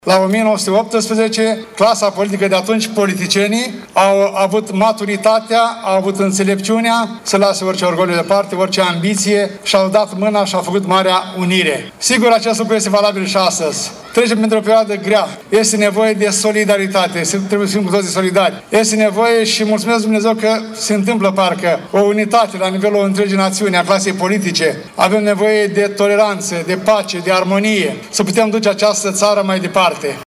La 1918, clasa politică de atunci, politicienii, au avut maturitatea, au avut înțelepciunea să lase orice orgoliu departe, orice ambiție și au dat mâna și au făcut Marea Unire. Sigur, acest lucru este valabil și astăzi. Trecem pentru o perioadă grea. Este nevoie de solidaritate. Trebuie să fim cu toții solidari. Este nevoie și mulțumesc Dumnezeu că se întâmplă parcă o unitate la nivelul întregii națiuni, a clasei politice. Avem nevoie de toleranță, de pace, de armonie, să putem duce această țară mai departe.